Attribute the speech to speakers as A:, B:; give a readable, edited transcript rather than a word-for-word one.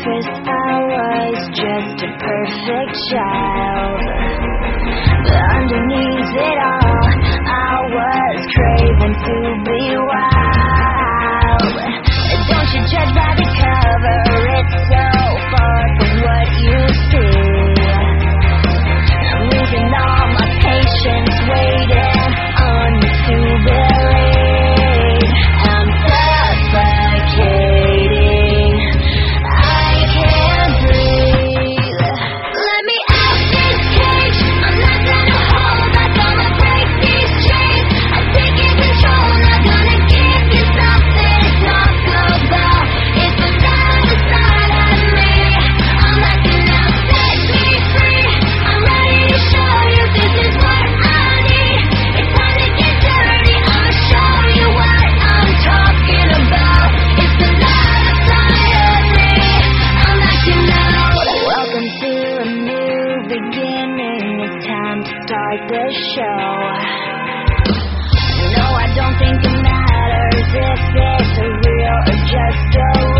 A: surface I was just a perfect child, but underneath it all I was craving to be wild. Don't you judge by the cover, it's so far from what you see. I'm losing all my patience, waiting on you to believe. I'm suffocating, I can't breathe. Let me out this cage, I'm not gonna hold back, I'ma break these chains. I'm taking control, not gonna give you something to talk about. It's the light inside of me, I'm acting out, set me free. I'm ready to show you this is what I need. It's time to get dirty, I'ma show you what I'm talking about. It's the light inside of me, I'm acting out. Welcome to a new beginning, it's time to start the show. No, I don't think it matters if it's real or just a